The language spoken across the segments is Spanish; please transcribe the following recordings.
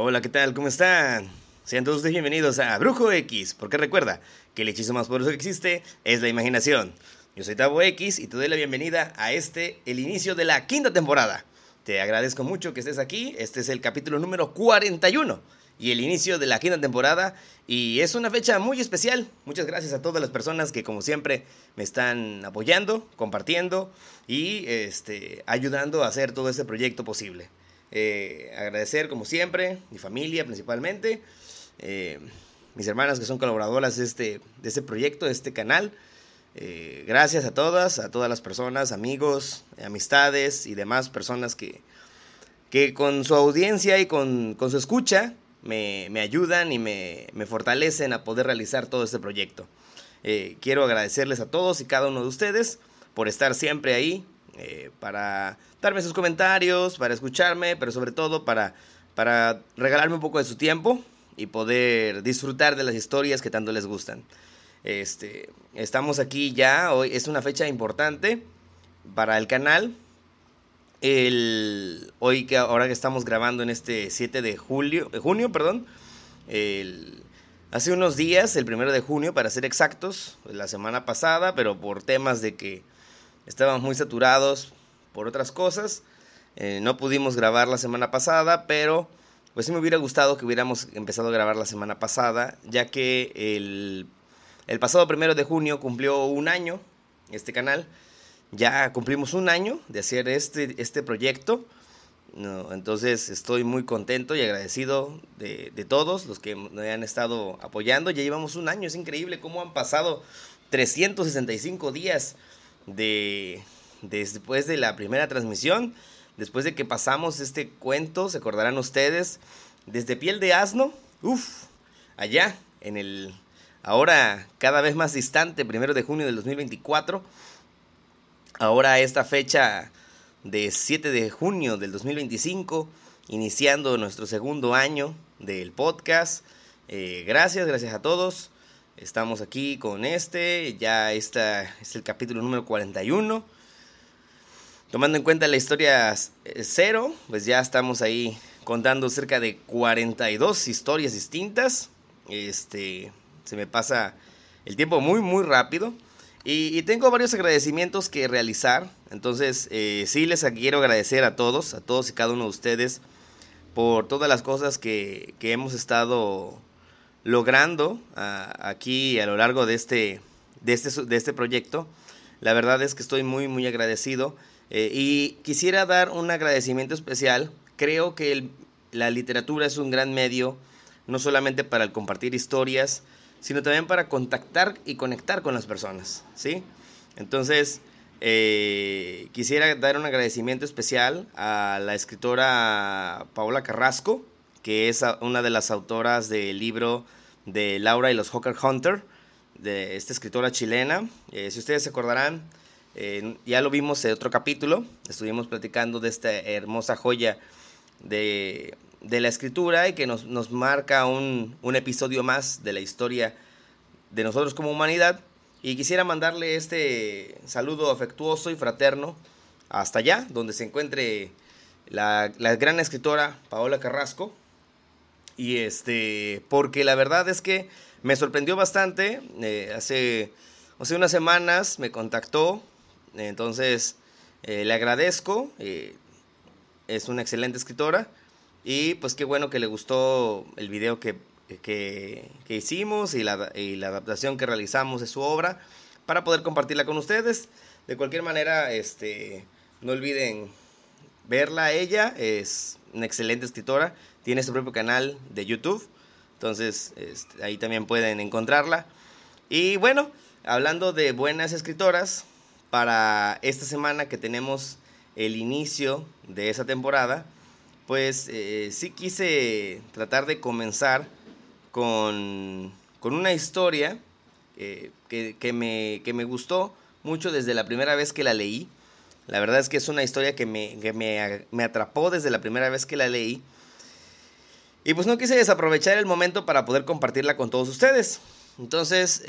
Hola, ¿qué tal? ¿Cómo están? Sean todos ustedes bienvenidos a Brujo X, porque recuerda que el hechizo más poderoso que existe es la imaginación. Yo soy Tavo X y te doy la bienvenida a el inicio de la quinta temporada. Te agradezco mucho que estés aquí, este es el capítulo número 41 y el inicio de la quinta temporada y es una fecha muy especial. Muchas gracias a todas las personas que como siempre me están apoyando, compartiendo y ayudando a hacer todo este proyecto posible. Agradecer como siempre, mi familia principalmente, mis hermanas que son colaboradoras de este proyecto, de este canal. Gracias a todas las personas, amigos, amistades y demás personas que con su audiencia y con su escucha me ayudan y me fortalecen a poder realizar todo este proyecto. Quiero agradecerles a todos y cada uno de ustedes por estar siempre ahí, para darme sus comentarios, para escucharme, pero sobre todo para regalarme un poco de su tiempo y poder disfrutar de las historias que tanto les gustan. Estamos aquí ya, hoy es una fecha importante para el canal. Ahora que estamos grabando en este 7 de junio, perdón. Hace unos días, el 1 de junio para ser exactos, la semana pasada, pero por temas de que estábamos muy saturados por otras cosas, no pudimos grabar la semana pasada, pero pues sí me hubiera gustado que hubiéramos empezado a grabar la semana pasada, ya que el pasado 1 de junio cumplió un año este canal. Ya cumplimos un año de hacer este proyecto, ¿no? Entonces estoy muy contento y agradecido de todos los que me han estado apoyando. Ya llevamos un año, es increíble cómo han pasado 365 días después de la primera transmisión, después de que pasamos este cuento, se acordarán ustedes, desde Piel de Asno, allá en el ahora cada vez más distante 1 de junio del 2024. Ahora esta fecha de 7 de junio del 2025, iniciando nuestro segundo año del podcast. Gracias a todos. Estamos aquí con ya es el capítulo número 41. Tomando en cuenta la historia 0, pues ya estamos ahí contando cerca de 42 historias distintas. Se me pasa el tiempo muy muy rápido. Y tengo varios agradecimientos que realizar. Entonces sí les quiero agradecer a todos y cada uno de ustedes por todas las cosas que hemos estado logrando aquí a lo largo de este proyecto. La verdad es que estoy muy muy agradecido, y quisiera dar un agradecimiento especial. Creo que la literatura es un gran medio, no solamente para el compartir historias, sino también para contactar y conectar con las personas, ¿sí? Entonces, quisiera dar un agradecimiento especial a la escritora Paola Carrasco, que es una de las autoras del libro de Laura y los Hawker Hunter, de esta escritora chilena. Si ustedes se acordarán, ya lo vimos en otro capítulo, estuvimos platicando de esta hermosa joya de la escritura y que nos marca un episodio más de la historia de nosotros como humanidad. Y quisiera mandarle este saludo afectuoso y fraterno hasta allá donde se encuentre la gran escritora Paola Carrasco. Y porque la verdad es que me sorprendió bastante. Hace unas semanas me contactó, entonces le agradezco. Es una excelente escritora. Y pues qué bueno que le gustó el video que hicimos y la adaptación que realizamos de su obra para poder compartirla con ustedes. De cualquier manera, no olviden verla. Ella es una excelente escritora, tiene su propio canal de YouTube, entonces ahí también pueden encontrarla. Y bueno, hablando de buenas escritoras, para esta semana que tenemos el inicio de esa temporada, pues sí quise tratar de comenzar con una historia que me gustó mucho desde la primera vez que la leí. La verdad es que es una historia que me atrapó desde la primera vez que la leí. Y pues no quise desaprovechar el momento para poder compartirla con todos ustedes. Entonces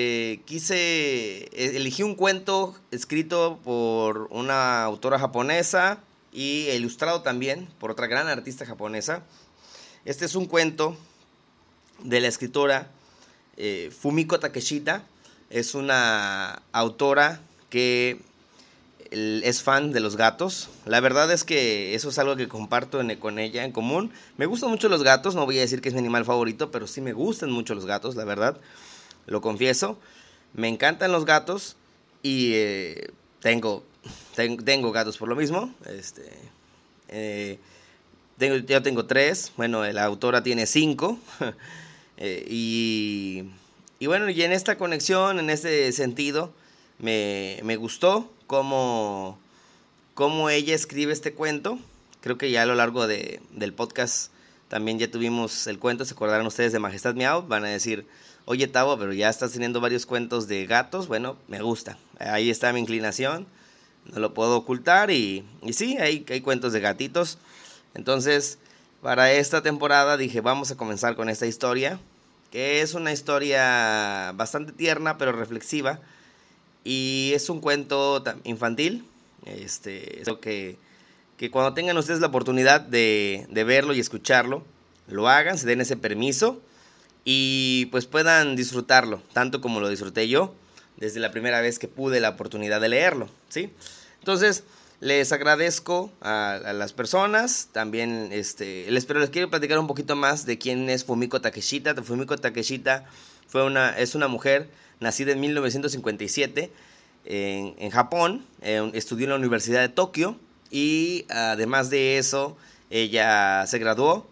elegí un cuento escrito por una autora japonesa y ilustrado también por otra gran artista japonesa. Este es un cuento de la escritora Fumiko Takeshita. Es una autora que es fan de los gatos. La verdad es que eso es algo que comparto con ella en común. Me gustan mucho los gatos, no voy a decir que es mi animal favorito, pero sí me gustan mucho los gatos, la verdad, lo confieso. Me encantan los gatos y tengo gatos por lo mismo. Yo tengo 3, bueno, la autora tiene 5. Y bueno, y en esta conexión, en este sentido, me gustó cómo ella escribe este cuento. Creo que ya a lo largo del podcast también ya tuvimos el cuento. Se acordarán ustedes de Majestad Miau. Van a decir, oye Tavo, pero ya estás teniendo varios cuentos de gatos. Bueno, me gusta. Ahí está mi inclinación. No lo puedo ocultar. Y sí, hay cuentos de gatitos. Entonces, para esta temporada dije, vamos a comenzar con esta historia, que es una historia bastante tierna, pero reflexiva. Y es un cuento infantil. Espero que cuando tengan ustedes la oportunidad de verlo y escucharlo, lo hagan, se den ese permiso y pues puedan disfrutarlo, tanto como lo disfruté yo desde la primera vez que pude la oportunidad de leerlo, ¿sí? Entonces, les agradezco a las personas. También les quiero platicar un poquito más de quién es Fumiko Takeshita. Fumiko Takeshita es una mujer nacida en 1957 en Japón. Estudió en la Universidad de Tokio y además de eso, ella se graduó.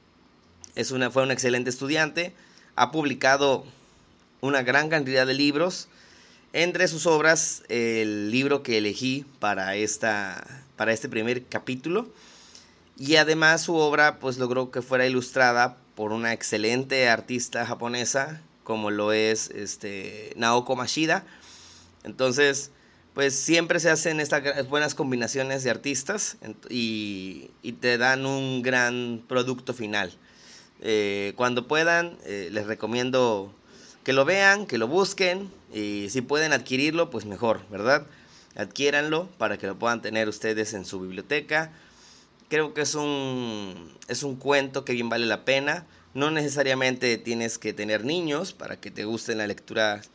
Fue una excelente estudiante. Ha publicado una gran cantidad de libros. Entre sus obras, el libro que elegí para este primer capítulo. Y además su obra pues logró que fuera ilustrada por una excelente artista japonesa, como lo es Naoko Mashida. Entonces, pues siempre se hacen estas buenas combinaciones de artistas y te dan un gran producto final. Cuando puedan, les recomiendo que lo vean, que lo busquen, y si pueden adquirirlo, pues mejor, ¿verdad? Adquiéranlo para que lo puedan tener ustedes en su biblioteca. Creo que es un cuento que bien vale la pena. No necesariamente tienes que tener niños para que te gusten las lecturas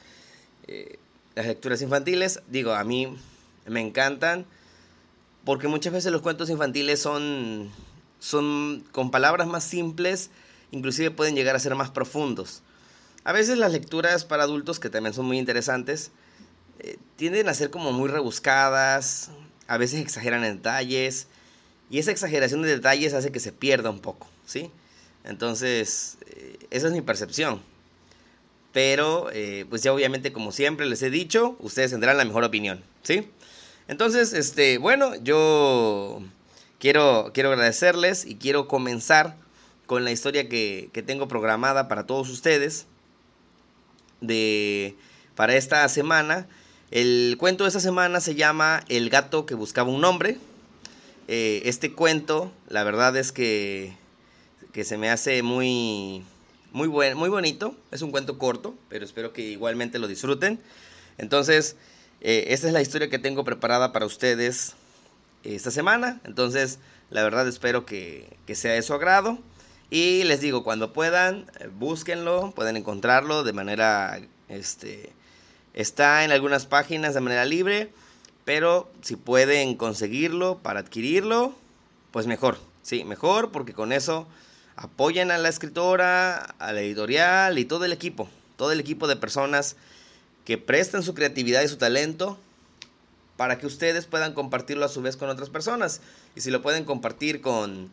infantiles. Digo, a mí me encantan, porque muchas veces los cuentos infantiles son con palabras más simples, inclusive pueden llegar a ser más profundos. A veces las lecturas para adultos, que también son muy interesantes, tienden a ser como muy rebuscadas, a veces exageran en detalles, y esa exageración de detalles hace que se pierda un poco, ¿sí? Entonces, esa es mi percepción. Pero, pues ya obviamente, como siempre les he dicho, ustedes tendrán la mejor opinión, ¿sí? Entonces, bueno, yo quiero agradecerles y quiero comenzar con la historia que tengo programada para todos ustedes. Para esta semana. El cuento de esta semana se llama El gato que buscaba un nombre. Este cuento, la verdad es que se me hace muy bonito. Es un cuento corto, pero espero que igualmente lo disfruten. Entonces, esta es la historia que tengo preparada para ustedes esta semana. Entonces, la verdad espero que sea de su agrado. Y les digo, cuando puedan, búsquenlo, pueden encontrarlo de manera, está en algunas páginas de manera libre, pero si pueden conseguirlo para adquirirlo, pues mejor, sí, mejor, porque con eso apoyan a la escritora, a la editorial y todo el equipo de personas que prestan su creatividad y su talento para que ustedes puedan compartirlo a su vez con otras personas. Y si lo pueden compartir con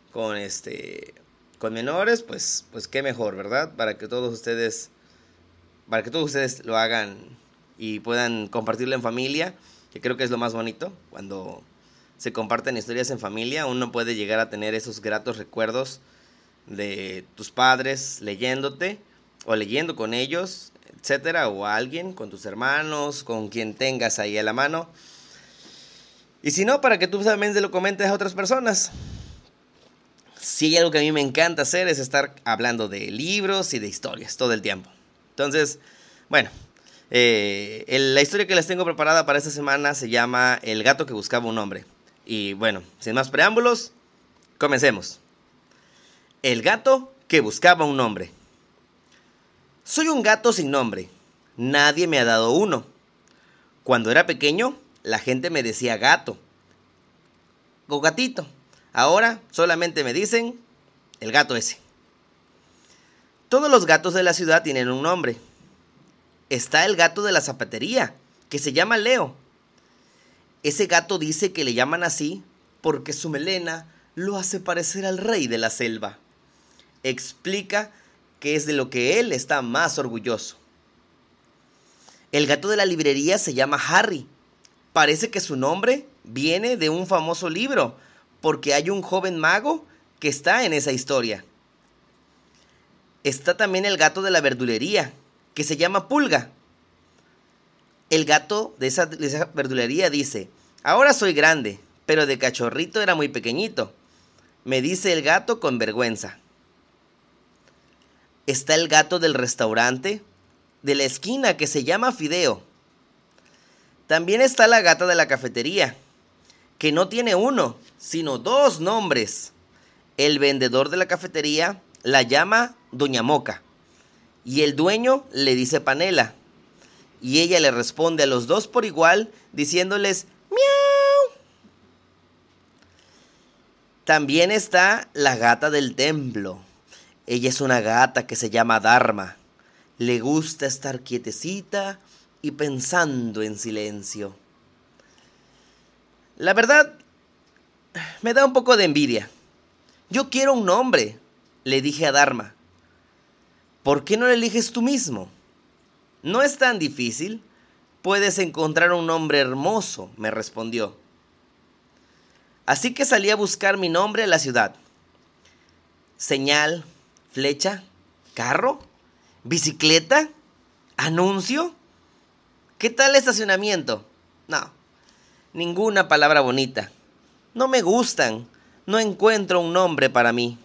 menores, pues qué mejor, ¿verdad? Para que todos ustedes lo hagan y puedan compartirlo en familia, que creo que es lo más bonito. Cuando se comparten historias en familia, uno puede llegar a tener esos gratos recuerdos de tus padres leyéndote o leyendo con ellos, etcétera, o a alguien, con tus hermanos, con quien tengas ahí a la mano. Y si no, para que tú también se lo comentes a otras personas. Sí, hay algo que a mí me encanta hacer es estar hablando de libros y de historias todo el tiempo. Entonces, bueno, la historia que les tengo preparada para esta semana se llama El gato que buscaba un nombre. Y bueno, sin más preámbulos, comencemos. El gato que buscaba un nombre. Soy un gato sin nombre. Nadie me ha dado uno. Cuando era pequeño, la gente me decía gato o gatito. Ahora solamente me dicen el gato ese. Todos los gatos de la ciudad tienen un nombre. Está el gato de la zapatería, que se llama Leo. Ese gato dice que le llaman así porque su melena lo hace parecer al rey de la selva. Explica que es de lo que él está más orgulloso. El gato de la librería se llama Harry. Parece que su nombre viene de un famoso libro, porque hay un joven mago que está en esa historia. Está también el gato de la verdulería, que se llama Pulga. El gato de esa verdulería dice: ahora soy grande, pero de cachorrito era muy pequeñito. Me dice el gato con vergüenza. Está el gato del restaurante de la esquina que se llama Fideo. También está la gata de la cafetería, que no tiene uno, sino dos nombres. El vendedor de la cafetería la llama Doña Moca y el dueño le dice Panela. Y ella le responde a los dos por igual diciéndoles miau. También está la gata del templo. Ella es una gata que se llama Dharma. Le gusta estar quietecita y pensando en silencio. La verdad, me da un poco de envidia. Yo quiero un nombre, le dije a Dharma. ¿Por qué no lo eliges tú mismo? No es tan difícil. Puedes encontrar un nombre hermoso, me respondió. Así que salí a buscar mi nombre en la ciudad. Señal, flecha, carro, bicicleta, anuncio. ¿Qué tal estacionamiento? No, ninguna palabra bonita. No me gustan. No encuentro un nombre para mí.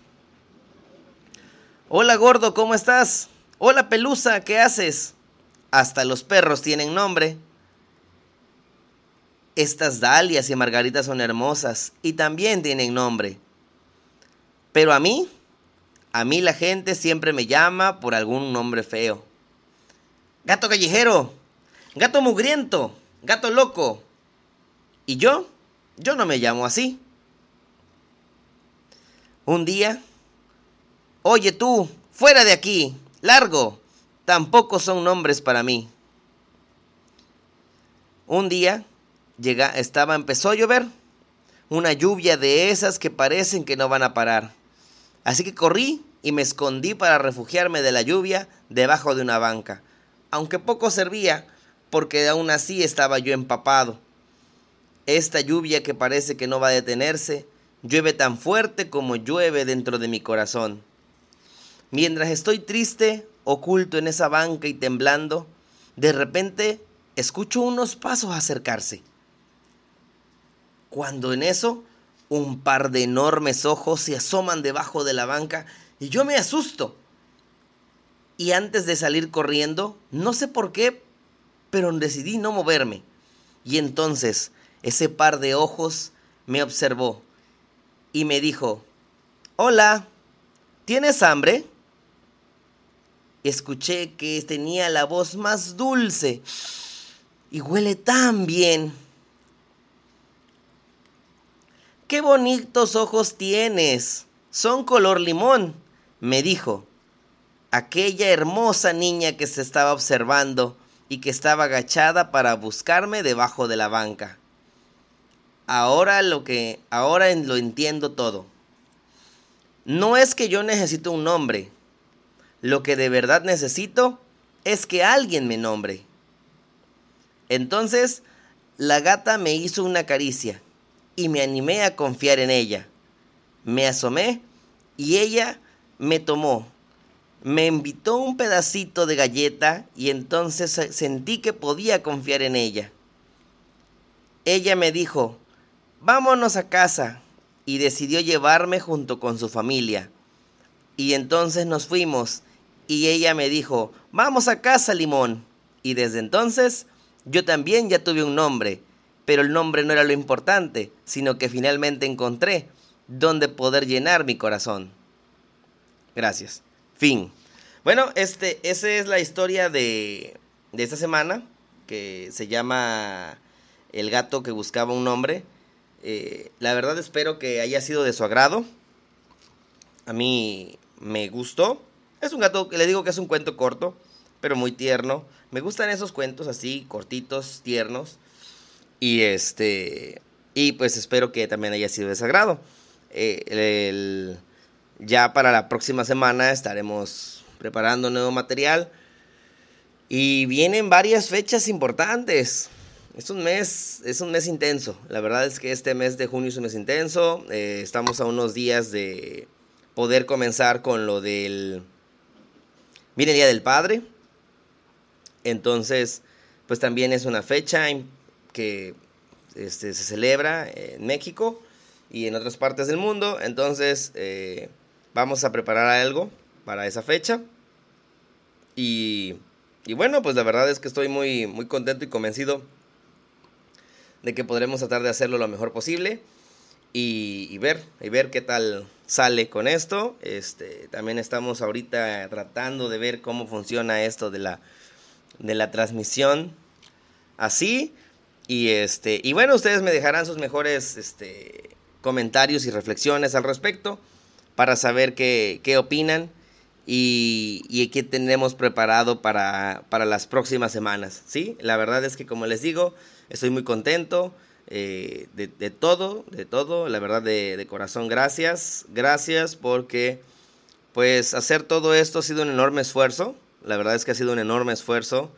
Hola gordo, ¿cómo estás? Hola pelusa, ¿qué haces? Hasta los perros tienen nombre. Estas dalias y margaritas son hermosas y también tienen nombre. Pero a mí la gente siempre me llama por algún nombre feo. Gato callejero, gato mugriento, gato loco. Y yo no me llamo así. Un día, oye tú, fuera de aquí, largo, tampoco son nombres para mí. Un día empezó a llover, una lluvia de esas que parecen que no van a parar. Así que corrí y me escondí para refugiarme de la lluvia debajo de una banca, aunque poco servía porque aún así estaba yo empapado. Esta lluvia que parece que no va a detenerse, llueve tan fuerte como llueve dentro de mi corazón. Mientras estoy triste, oculto en esa banca y temblando, de repente escucho unos pasos acercarse. Cuando en eso, un par de enormes ojos se asoman debajo de la banca y yo me asusto. Y antes de salir corriendo, no sé por qué, pero decidí no moverme. Y entonces ese par de ojos me observó y me dijo: hola, ¿tienes hambre? Escuché que tenía la voz más dulce y huele tan bien. ¡Qué bonitos ojos tienes! Son color limón, me dijo aquella hermosa niña que se estaba observando y que estaba agachada para buscarme debajo de la banca. Ahora lo entiendo todo. No es que yo necesito un nombre. Lo que de verdad necesito es que alguien me nombre. Entonces, la gata me hizo una caricia y me animé a confiar en ella. Me asomé y ella me tomó. Me invitó un pedacito de galleta y entonces sentí que podía confiar en ella. Ella me dijo: vámonos a casa, y decidió llevarme junto con su familia. Y entonces nos fuimos y ella me dijo: vamos a casa, Limón. Y desde entonces yo también ya tuve un nombre, pero el nombre no era lo importante, sino que finalmente encontré dónde poder llenar mi corazón. Gracias. Fin. Bueno, esa es la historia de esta semana, que se llama El gato que buscaba un nombre. La verdad espero que haya sido de su agrado. A mí me gustó. Es un gato, le digo que es un cuento corto, pero muy tierno. Me gustan esos cuentos así, cortitos, tiernos. Y pues espero que también haya sido de su agrado. Ya para la próxima semana estaremos preparando nuevo material. Y vienen varias fechas importantes. Es un mes intenso. La verdad es que este mes de junio es un mes intenso. Estamos a unos días de poder comenzar con lo del... Viene el Día del Padre. Entonces, pues también es una fecha que se celebra en México y en otras partes del mundo. Entonces, vamos a preparar algo para esa fecha. Y bueno, pues la verdad es que estoy muy, muy contento y convencido de que podremos tratar de hacerlo lo mejor posible y ver qué tal sale con esto. También estamos ahorita tratando de ver cómo funciona esto de la transmisión así. Y bueno, ustedes me dejarán sus mejores comentarios y reflexiones al respecto para saber qué opinan y qué tenemos preparado para las próximas semanas, ¿sí? La verdad es que, como les digo, estoy muy contento de todo, la verdad, de corazón, gracias porque, pues, hacer todo esto ha sido un enorme esfuerzo. La verdad es que ha sido un enorme esfuerzo.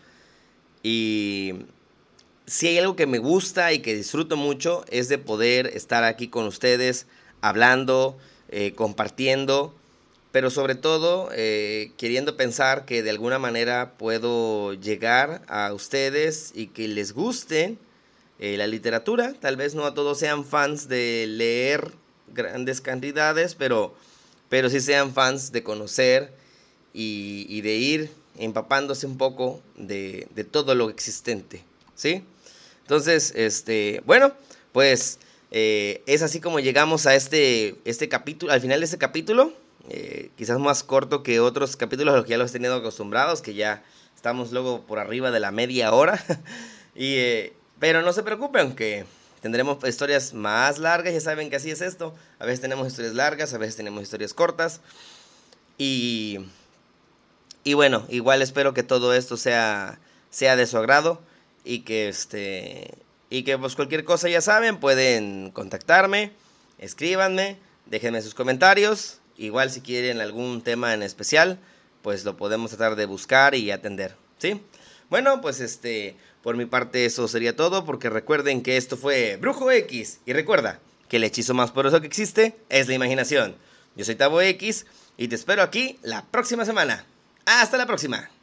Y si hay algo que me gusta y que disfruto mucho es de poder estar aquí con ustedes hablando, compartiendo, pero sobre todo queriendo pensar que de alguna manera puedo llegar a ustedes y que les guste la literatura. Tal vez no a todos sean fans de leer grandes cantidades, pero sí sean fans de conocer y de ir empapándose un poco de todo lo existente, ¿sí? Entonces, bueno, pues es así como llegamos a este capítulo, al final de este capítulo, quizás más corto que otros capítulos a los que ya los he tenido acostumbrados, que ya estamos luego por arriba de la media hora, pero no se preocupen, que tendremos historias más largas. Ya saben que así es esto, a veces tenemos historias largas, a veces tenemos historias cortas, y bueno, igual espero que todo esto sea de su agrado y que pues cualquier cosa, ya saben, pueden contactarme, escríbanme, déjenme sus comentarios. Igual si quieren algún tema en especial, pues lo podemos tratar de buscar y atender, ¿sí? Bueno, pues por mi parte eso sería todo, porque recuerden que esto fue Brujo X, y recuerda que el hechizo más poderoso que existe es la imaginación. Yo soy Tavo X y te espero aquí la próxima semana. ¡Hasta la próxima!